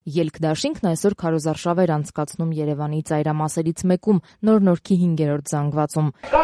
Ելք-դաշինքն այսօր քարոզարշավ էր անցկացնում Երևանի ծայրամասերից մեկում, Նոր Նորքի 5-րդ զանգվածում։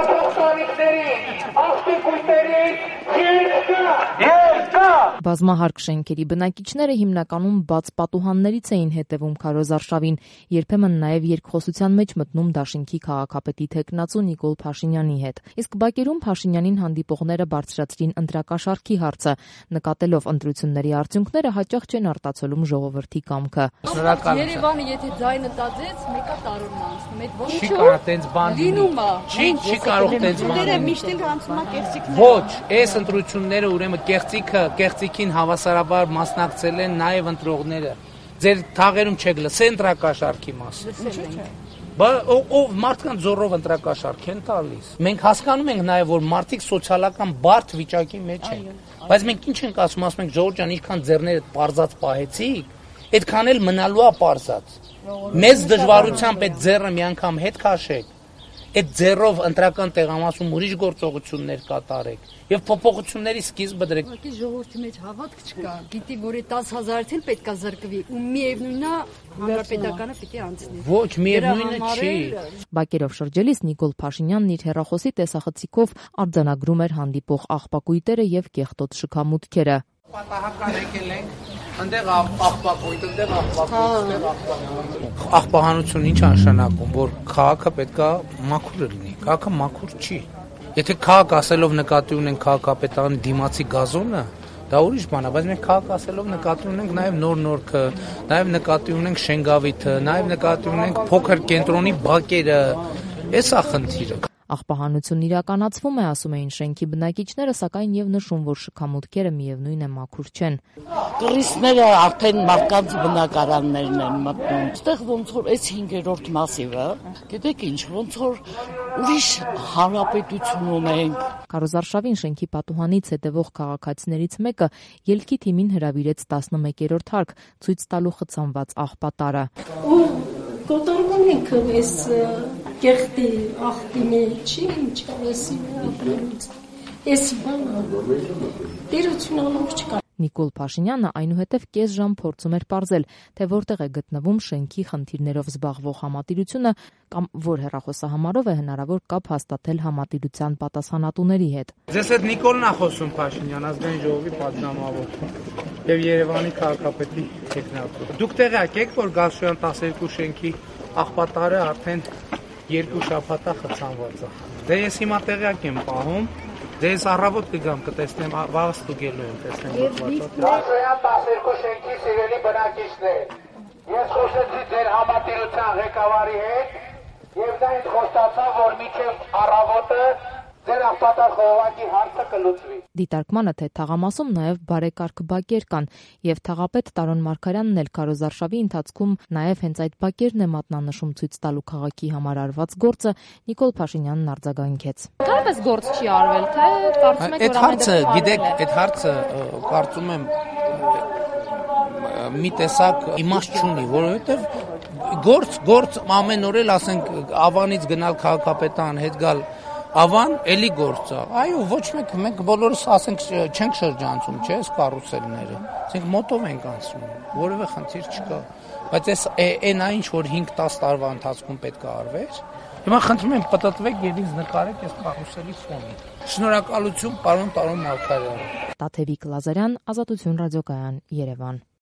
Բազմահարկ շենքերի բնակիչները հիմնականում բաց պատուհաններից էին հետևում քարոզարշավին, երբեմն նաև երկխոսության մեջ մտնում դաշինքի քաղաքապետի թեկնածու Նիկոլ Փաշինյանի հետ։ Իսկ Բակերում Փաշինյանին հանդիպողները բարձրացրին ընտրակաշառքի հարցը, նկատելով ընտրությունների արդյունքները հաճախ չեն արտացոլում ժողովրդի կամքը։ Երևանը եթե ձայնը տածեց, մեկը տարօրն անցնում, այդ ոնց չի կարող տենց բան լինում է։ Չի կարող տենց բան լինել։ Միշտ էլ հանցում է կեղծիքները։ Ոչ, այս ընտրությունները ուրեմն կեղծիքին հավասարաբար մասնակցել են նաև ընտրողները։ Ձեր թաղերում չեք լսել ընտրակաշառքի մասին։ Ով մարդկանց զորով ընտրակաշառք են տալիս։ Մենք հասկանում ենք նաև, որ մարդիկ սոցիալական բարդ վիճակի մեջ են։ Բայց մենք ինչ ենք ասում ենք, ժողովուրդ ջան, ինչքան ձեռները պարզած պահեցիք, այդքան էլ մնալու է պարզած։ Մեծ դժվարությամբ այդ ձեռը մի անգամ հետ քաշեք, այդ ձեռով ընտրական տեղամասում ուրիշ գործողություններ կատարեք եւ փոփոխությունների սկիզբը դրեք։ Ուղղակի ժողովրդի մեջ հավատք չկա, գիտի, որ այդ 10,000-ից էլ պետքա զրկվի, ու միևնույնն է հանրապետականը պիտի անցնի։ Ոչ, միևնույնը չի։ Բակերով շրջելիս Նիկոլ Փաշինյանն իր հեռախոսի տեսախցիկով արձանագրում էր հանդիպող աղբակույտերը եւ կեղտոտ շքամուտքերը։ Պատահական եկել ենք, ընդեղ աղբակույտ, ընդեղ աղբակույտ։ Աղբահանություն ինչ նշանակում, որ քաղաքը պետքա մաքուր լինի։ Քաղաքը մաքուր չի։ Եթե քաղաք ասելով նկատի ունենք քաղաքապետարանի դիմացի գազոնը, դա ուրիշ բան է, բայց մենք քաղաք ասելով նկատի ունենք նաև Նոր Նորքը, նաև նկատի ունենք Շենգավիթը, նաև նկատի ունենք փոքր կենտրոնի բակերը։ Էս է խնդիրը։ Աղբահանությունն իրականացվում է, ասում էին շենքի բնակիչները, սակայն եւ նշում, որ շքամուտքերը միևնույն է մաքուր չեն։ Տուրիստները արդեն մարդկանց բնակարաններն են մտնում։ Այստեղ ոնց որ այս 5-րդ մասիվը, գիտեք ինչ, ոնց որ ուրիշ հանրապետություն ունենք։ Քարոզարշավին շենքի պատուհանից հետևող քաղաքացիներից մեկը ելքի թիմին հրավիրեց 11-րդ հարկ ցույց տալու խցանված աղբատարը։ Կոտորվում ենք այս կեղտի աղբի մեջ, ինչ ասի ապրելուց, այս բանը, տերություն անող չկա։ Նիկոլ Փաշինյանը այնուհետև կես ժամ փորձում էր պարզել, թե որտեղ է գտնվում շենքի խնդիրներով զբաղվող համատիրությունը կամ որ հեռախոսահամարով է հնարավոր կապ հաստատել համատիրության պատասխանատուների հետ։ Ձեզ հետ Նիկոլն է խոսում, Փաշինյան, Ազգային ժողովի պատգամավոր եւ Երևանի քաղաքապետի տեխնատոր։ Դուք տեղյակ եք, որ Գալշոյան 12 շենքի աղբատարը արդեն 2 շաբաթ է խցանված է։ Դե ես հիմա տեղյակ եմ պահում, դե ես առավոտ կգամ կտեսնեմ, վաղ ստուգելու եմ տեսնեմ ողջույն։ Գալշոյան 12 շենքի սիրելի բնակիչներ, ես խոսեցի ձեր համատիրության ղեկավարի հետ եւ դա ինձ խոստացավ, որ մինչեւ առավոտը ձեր աղբատար խողովակի հարցը կլուծվի։ Դիտարկմանը թե թաղամասում նաև բարեկարգ բակեր կան եւ թաղապետ Տարոն Մարգարյանն էլ քարոզարշավի ընթացքում նաև հենց այդ բակերն է մատնանշում ցույց տալու քաղաքի համար արված գործը Նիկոլ Փաշինյանն արձագանքեց։ Կարևս գործ չի արվել, թե կարծում եք որ հարցը, գիտեք, այդ հարցը կարծում եմ մի տեսակ իմաստ չունի, որովհետեւ գործ ամեն օր էլ ասենք Ավանից գնալ քաղաքապետարան հետ գալ Ավան էլի գործ է։ Այո, ոչ մենք բոլորս ասենք չենք շրջանցում, չէ՞, այս կարուսելները։ Ասենք մոտով ենք անցնում, որևէ խնդիր չկա։ Բայց այն ինչ որ 5-10 տարվա ընթացքում պետք է արվեր, հիմա խնդրում եմ պատտվեք եւ ինձ նկարեք այս կարուսելի ֆոնին։ Շնորհակալություն, պարոն Տարոն Մարգարյան։ Տաթևիկ Լազարյան, Ազատություն ռադիոկայան, Երևան։